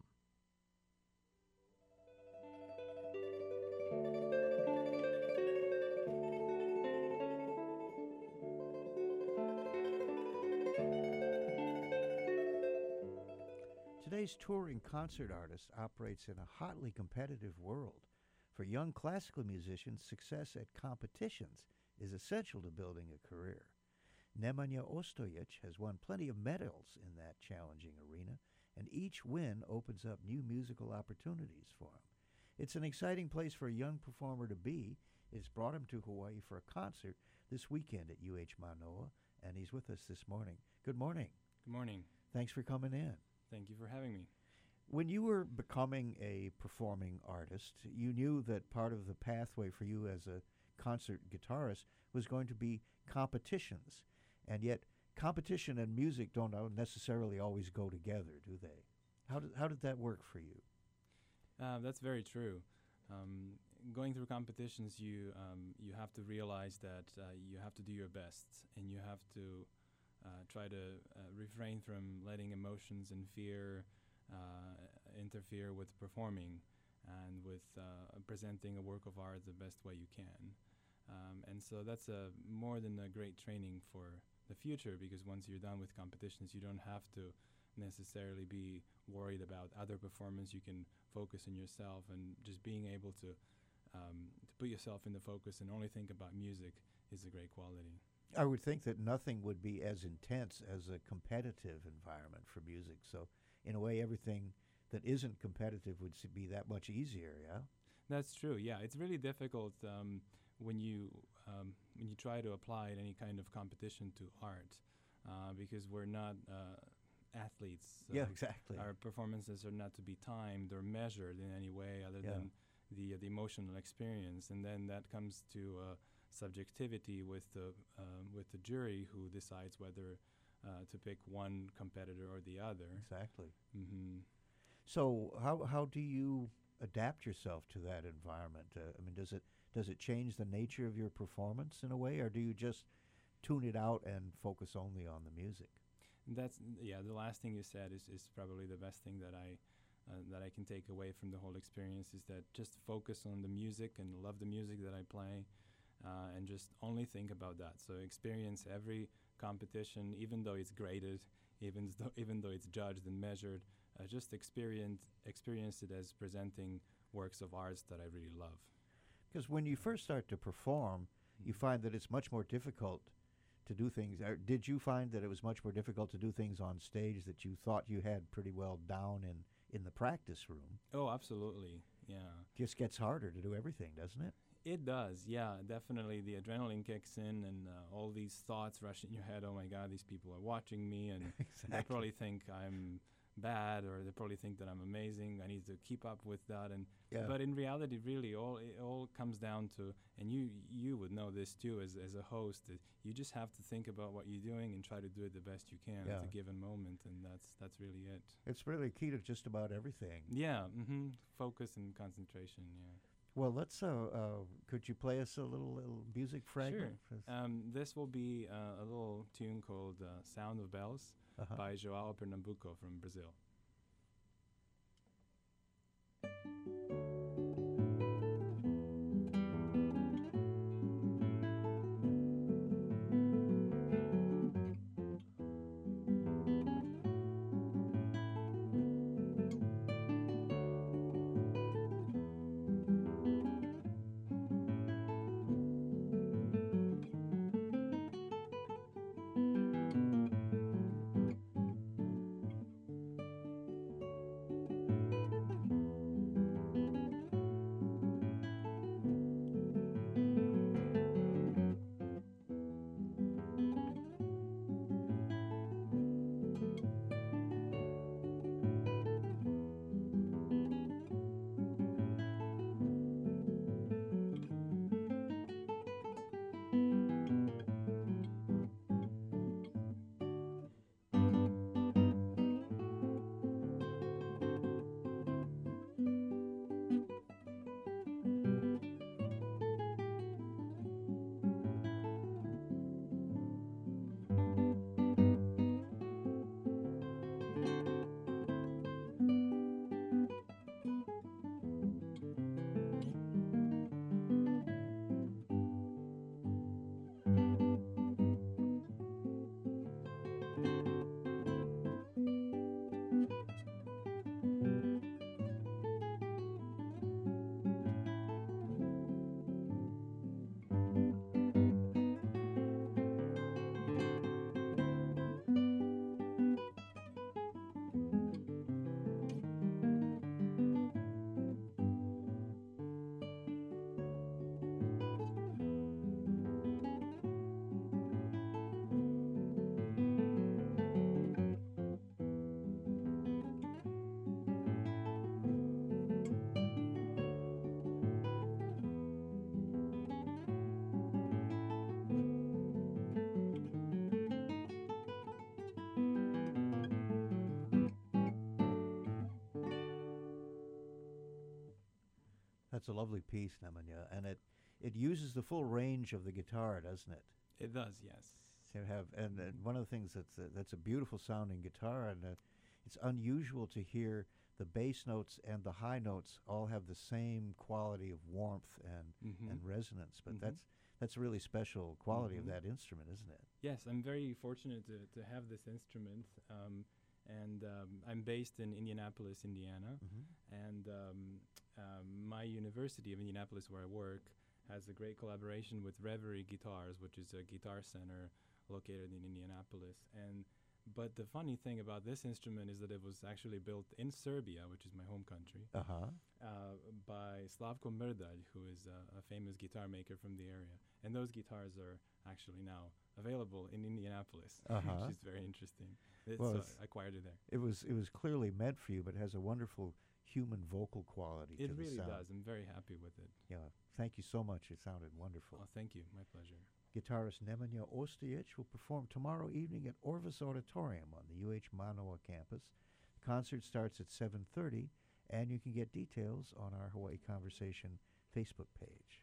[SPEAKER 2] Today's touring concert artist operates in a hotly competitive world. For young classical musicians, success at competitions is essential to building a career. Nemanja Ostojic has won plenty of medals in that challenging arena, and each win opens up new musical opportunities for him. It's an exciting place for a young performer to be. It's brought him to Hawaii for a concert this weekend at UH Manoa, and he's with us this morning. Good morning.
[SPEAKER 11] Good morning.
[SPEAKER 2] Thanks for coming in.
[SPEAKER 11] Thank you for having me.
[SPEAKER 2] When you were becoming a performing artist, you knew that part of the pathway for you as a concert guitarist was going to be competitions. And yet, competition and music don't necessarily always go together, do they? How did that work for you?
[SPEAKER 11] That's very true. Going through competitions, you have to realize that you have to do your best, and you have to try to refrain from letting emotions and fear interfere with performing and with presenting a work of art the best way you can. And so that's more than a great training for the future, because once you're done with competitions, you don't have to necessarily be worried about other performance. You can focus on yourself, and just being able to put yourself in the focus and only think about music is a great quality.
[SPEAKER 2] I would think that nothing would be as intense as a competitive environment for music. So, in a way, everything that isn't competitive would be that much easier, yeah?
[SPEAKER 11] That's true, yeah. It's really difficult when you try to apply any kind of competition to art, because we're not athletes. So
[SPEAKER 2] yeah, exactly.
[SPEAKER 11] Our performances are not to be timed or measured in any way other than the emotional experience. And then that comes to subjectivity with the jury, who decides whether to pick one competitor or the other.
[SPEAKER 2] Exactly.
[SPEAKER 11] Mm-hmm.
[SPEAKER 2] So how do you adapt yourself to that environment? I mean, does it change the nature of your performance in a way, or do you just tune it out and focus only on the music?
[SPEAKER 11] The last thing you said is probably the best thing that I can take away from the whole experience, is that just focus on the music and love the music that I play, and just only think about that. So experience every competition, even though it's graded, even though it's judged and measured. Just experience it as presenting works of arts that I really love.
[SPEAKER 2] Because when you first start to perform, you find that it's much more difficult to do things. Did you find that it was much more difficult to do things on stage that you thought you had pretty well down in the practice room?
[SPEAKER 11] Oh, absolutely, yeah.
[SPEAKER 2] Just gets harder to do everything, doesn't it?
[SPEAKER 11] It does, yeah, definitely. The adrenaline kicks in, and all these thoughts rush in your head. Oh my God, these people are watching me, and
[SPEAKER 2] exactly.
[SPEAKER 11] They probably think I'm bad, or they probably think that I'm amazing. I need to keep up with that, but in reality, really, it all comes down to, and you would know this too as a host, that you just have to think about what you're doing and try to do it the best you can at a given moment, and that's really it.
[SPEAKER 2] It's really key to just about everything.
[SPEAKER 11] Yeah, focus and concentration. Yeah.
[SPEAKER 2] Well, let's. Could you play us a little music fragment?
[SPEAKER 11] Sure. This will be a little tune called "Sound of Bells" by João Pernambuco from Brazil.
[SPEAKER 2] a lovely piece, Nemanja, and it uses the full range of the guitar, doesn't it?
[SPEAKER 11] It does, yes.
[SPEAKER 2] To have and one of the things that's a beautiful sounding guitar, and it's unusual to hear the bass notes and the high notes all have the same quality of warmth and resonance. But that's a really special quality of that instrument, isn't it?
[SPEAKER 11] Yes, I'm very fortunate to have this instrument. And I'm based in Indianapolis, Indiana. And my University of Indianapolis, where I work, has a great collaboration with Reverie Guitars, which is a guitar center located in Indianapolis. But the funny thing about this instrument is that it was actually built in Serbia, which is my home country, by Slavko Mrdalj, who is a famous guitar maker from the area. And those guitars are actually now available in Indianapolis, which is very interesting.
[SPEAKER 2] Well,
[SPEAKER 11] I acquired it there.
[SPEAKER 2] It was clearly meant for you, but has a wonderful human vocal quality to the sound.
[SPEAKER 11] It really does. I'm very happy with it.
[SPEAKER 2] Yeah, thank you so much. It sounded wonderful.
[SPEAKER 11] Oh, thank you. My pleasure.
[SPEAKER 2] Guitarist Nemanja Ostojic will perform tomorrow evening at Orvis Auditorium on the UH Manoa campus. The concert starts at 7:30, and you can get details on our Hawaii Conversation Facebook page.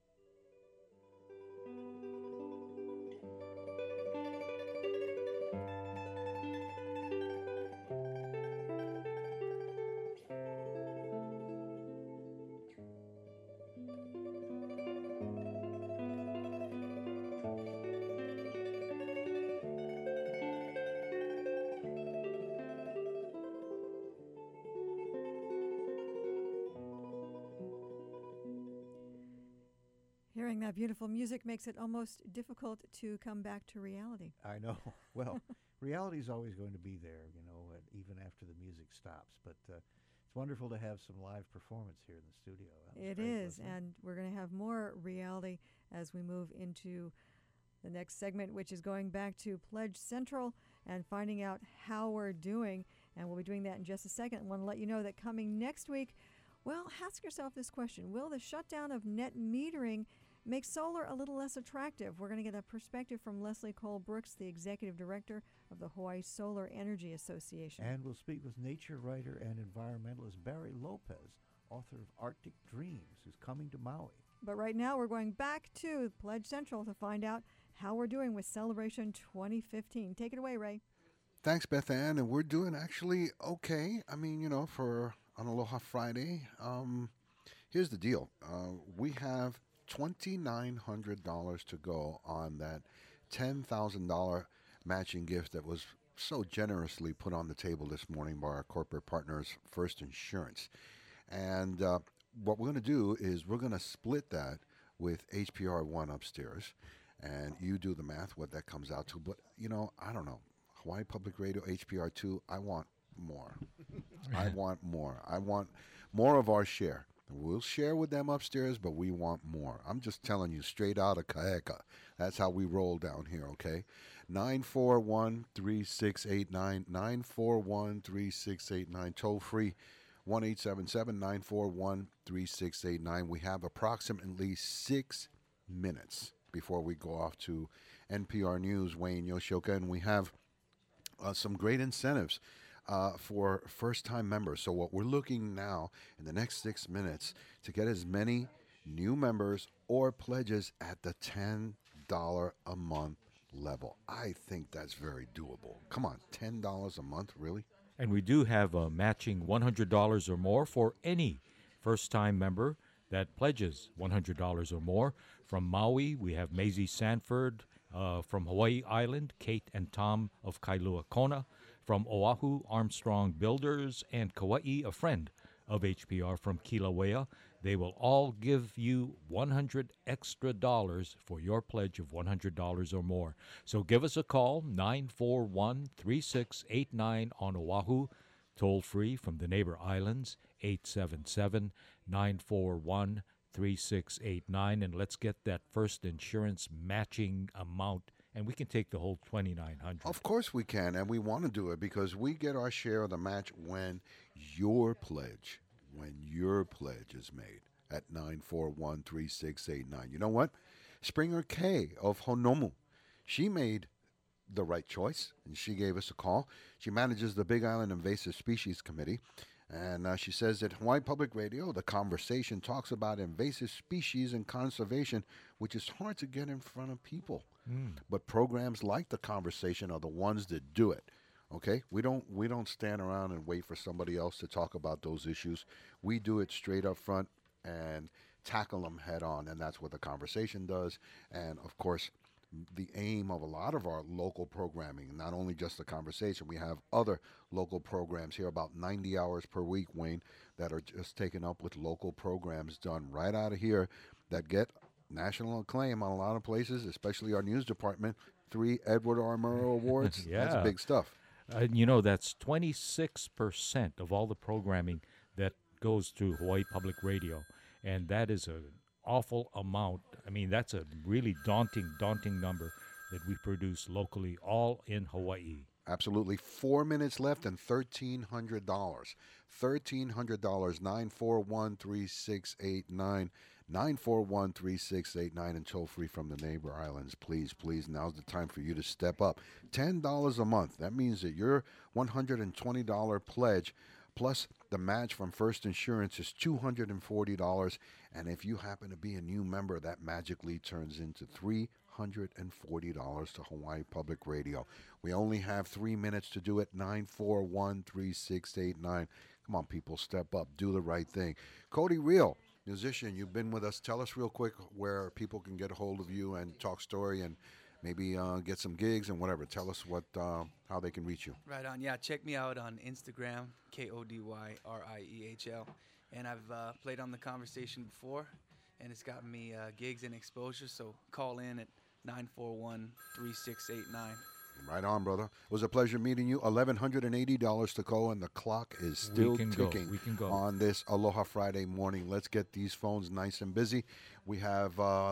[SPEAKER 1] Hearing that beautiful music makes it almost difficult to come back to reality.
[SPEAKER 2] I know. Well, reality is always going to be there, even after the music stops. But it's wonderful to have some live performance here in the studio.
[SPEAKER 1] It is, and we're going to have more reality as we move into the next segment, which is going back to Pledge Central and finding out how we're doing. And we'll be doing that in just a second. I want to let you know that coming next week, well, ask yourself this question. Will the shutdown of net metering make solar a little less attractive? We're going to get a perspective from Leslie Cole Brooks, the executive director of the Hawaii Solar Energy Association.
[SPEAKER 2] And we'll speak with nature writer and environmentalist Barry Lopez, author of Arctic Dreams, who's coming to Maui.
[SPEAKER 1] But right now we're going back to Pledge Central to find out how we're doing with Celebration 2015. Take it away, Ray.
[SPEAKER 5] Thanks, Beth Ann. And we're doing actually okay. I mean, for on Aloha Friday. Here's the deal. We have $2,900 to go on that $10,000 matching gift that was so generously put on the table this morning by our corporate partners, First Insurance. And what we're going to do is we're going to split that with HPR 1 upstairs. And you do the math, what that comes out to. But, I don't know. Hawaii Public Radio, HPR 2, I want more. I want more. I want more of our share. We'll share with them upstairs, but we want more. I'm just telling you straight out of Kaeka. That's how we roll down here, okay? 941-3689, 941-3689, toll free, 1-877-941-3689. We have approximately 6 minutes before we go off to NPR News, Wayne Yoshioka, and we have some great incentives for first-time members. So what we're looking now in the next 6 minutes to get as many new members or pledges at the $10 a month level. I think that's very doable. Come on, $10 a month, really?
[SPEAKER 6] And we do have a matching $100 or more for any first-time member that pledges $100 or more. From Maui, we have Maisie Sanford. From Hawaii Island, Kate and Tom of Kailua Kona. From Oahu, Armstrong Builders, and Kauai, a friend of HPR from Kilauea. They will all give you $100 extra for your pledge of $100 or more. So give us a call, 941-3689 on Oahu, toll free from the neighbor islands, 877-941-3689, and let's get that First Insurance matching amount, and we can take the whole $2,900.
[SPEAKER 5] Of course we can, and we want to do it because we get our share of the match when your pledge is made at 941-3689. You know what? Springer K of Honomu, she made the right choice, and she gave us a call. She manages the Big Island Invasive Species Committee. And she says that Hawaii Public Radio, the conversation talks about invasive species and conservation, which is hard to get in front of people. But programs like the conversation are the ones that do it. Okay, we don't stand around and wait for somebody else to talk about those issues. We do it straight up front and tackle them head on, and that's what the conversation does. And of course, the aim of a lot of our local programming, not only just the conversation, we have other local programs here, about 90 hours per week, Wayne, that are just taken up with local programs done right out of here that get national acclaim on a lot of places, especially our news department. 3 Edward R. Murrow Awards.
[SPEAKER 6] Yeah.
[SPEAKER 5] That's big stuff.
[SPEAKER 6] That's 26% of all the programming that goes through Hawaii Public Radio, and that is an awful amount. I mean, that's a really daunting number that we produce locally, all in Hawaii.
[SPEAKER 5] Absolutely. 4 minutes left and $1,300. $1,300, 941-3689. 941-3689 and toll free from the neighbor islands. Please, now's the time for you to step up. $10 a month. That means that your $120 pledge plus the match from First Insurance is $240. And if you happen to be a new member, that magically turns into $340 to Hawaii Public Radio. We only have 3 minutes to do it. 941-3689. Come on, people, step up. Do the right thing. Cody Real, musician, you've been with us. Tell us real quick where people can get a hold of you and talk story and maybe get some gigs and whatever. Tell us how they can reach you.
[SPEAKER 7] Right on. Yeah, check me out on Instagram, KODYRIEHL. And I've played on the conversation before, and it's gotten me gigs and exposure. So call in at 941-3689.
[SPEAKER 5] Right on, brother. It was a pleasure meeting you. $1,180 to go, and the clock is still ticking
[SPEAKER 6] We can go.
[SPEAKER 5] on this Aloha Friday morning. Let's get these phones nice and busy. We have,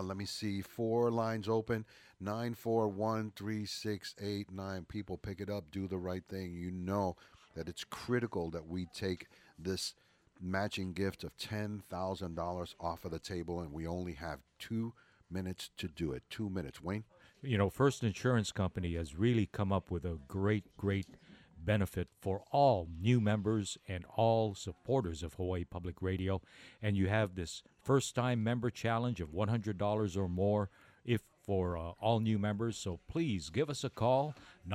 [SPEAKER 5] 4 lines open. 941-3689. People, pick it up. Do the right thing. You know that it's critical that we take this matching gift of $10,000 off of the table, and we only have 2 minutes to do it. 2 minutes. Wayne?
[SPEAKER 6] First Insurance Company has really come up with a great benefit for all new members and all supporters of Hawaii Public Radio. And you have this first-time member challenge of $100 or more for all new members. So please give us a call,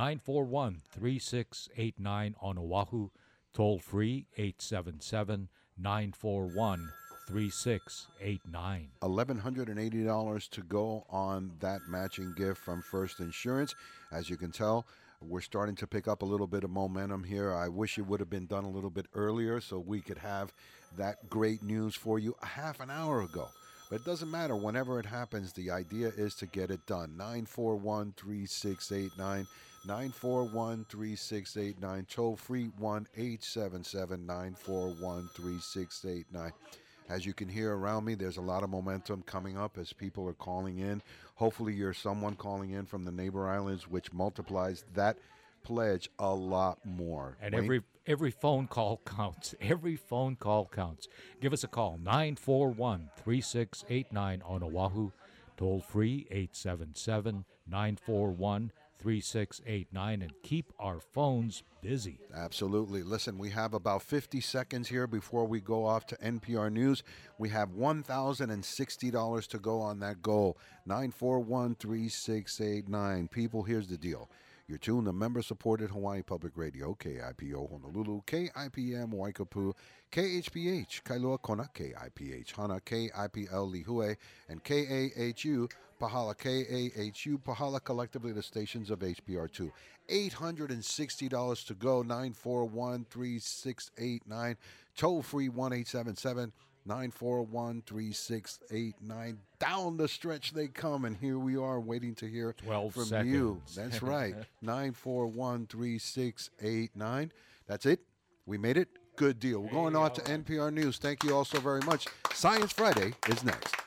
[SPEAKER 6] 941-3689 on Oahu, toll-free 877-941-3689.
[SPEAKER 5] $1,180 to go on that matching gift from First Insurance. As you can tell, we're starting to pick up a little bit of momentum here. I wish it would have been done a little bit earlier so we could have that great news for you a half an hour ago. But it doesn't matter. Whenever it happens, the idea is to get it done. 941-3689. 941-3689. Toll free 1-877-941-3689. As you can hear around me, there's a lot of momentum coming up as people are calling in. Hopefully you're someone calling in from the neighbor islands, which multiplies that pledge a lot more.
[SPEAKER 6] And
[SPEAKER 5] Wayne?
[SPEAKER 6] every phone call counts. Every phone call counts. Give us a call, 941-3689 on Oahu, toll free 877-941-3689, and keep our phones busy.
[SPEAKER 5] Absolutely. Listen, we have about 50 seconds here before we go off to NPR News. We have $1,060 to go on that goal. 941-3689. People, here's the deal. You're tuned to member-supported Hawaii Public Radio, KIPO Honolulu, KIPM Waikapu, KHPH Kailua Kona, KIPH Hana, KIPL Lihue, and KAHU Pahala, KAHU Pahala, collectively the stations of HPR2. $860 to go, 941-3689, toll-free 1-877-941-3689. Down the stretch they come, and here we are waiting to hear
[SPEAKER 6] 12
[SPEAKER 5] from
[SPEAKER 6] seconds.
[SPEAKER 5] you. That's right, 941-3689. That's it. We made it. Good deal. We're going on to NPR News. Thank you all so very much. Science Friday is next.